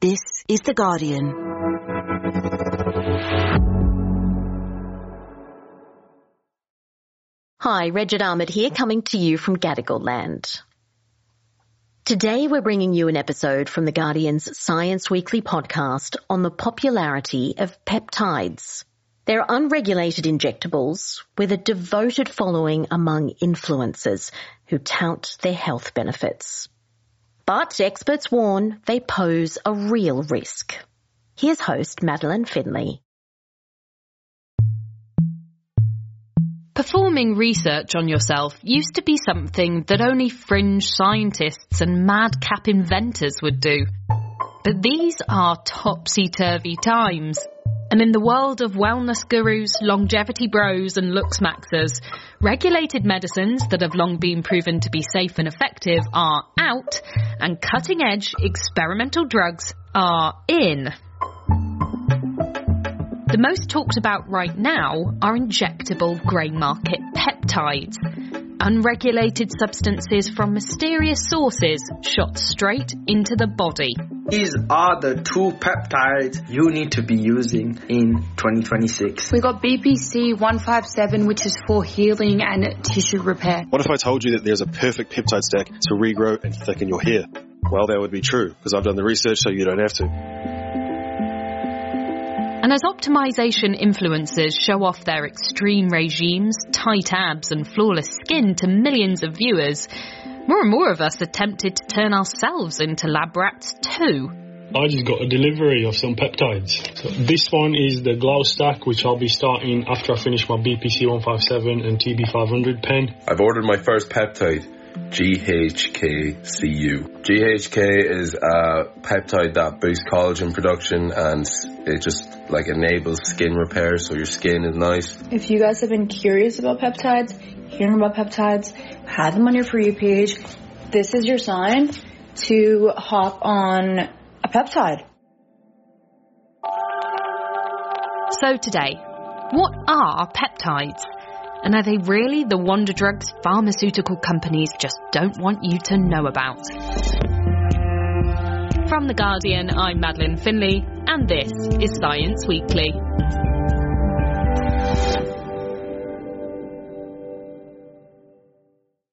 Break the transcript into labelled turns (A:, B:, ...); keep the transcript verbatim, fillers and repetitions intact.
A: This is The Guardian.
B: Hi, Regid Ahmed here, coming to you from Gadigal land. Today we're bringing you an episode from The Guardian's Science Weekly podcast on the popularity of peptides. They're unregulated injectables with a devoted following among influencers who tout their health benefits. But experts warn they pose a real risk. Here's host Madeleine Finlay.
C: Performing research on yourself used to be something that only fringe scientists and madcap inventors would do. But these are topsy-turvy times. And in the world of wellness gurus, longevity bros and looks maxers, regulated medicines that have long been proven to be safe and effective are out, and cutting-edge experimental drugs are in. The most talked about right now are injectable grey market peptides, unregulated substances from mysterious sources shot straight into the body.
D: These are the two peptides you need to be using in twenty twenty-six.
E: We got B P C one fifty-seven, which is for healing and tissue repair.
F: What if I told you that there's a perfect peptide stack to regrow and thicken your hair? Well, that would be true, because I've done the research so you don't have to.
C: And as optimization influencers show off their extreme regimes, tight abs and flawless skin to millions of viewers, more and more of us are tempted to turn ourselves into lab rats too.
G: I just got a delivery of some peptides. So this one is the Glow Stack, which I'll be starting after I finish my B P C one fifty-seven and T B five hundred pen.
H: I've ordered my first peptide, G H K C U. G H K is a peptide that boosts collagen production and it just like enables skin repair, so your skin is nice.
I: If you guys have been curious about peptides, hearing about peptides, had them on your For You page, this is your sign to hop on a peptide.
C: So today, what are peptides? And are they really the wonder drugs pharmaceutical companies just don't want you to know about? From The Guardian, I'm Madeleine Finlay, and this is Science Weekly.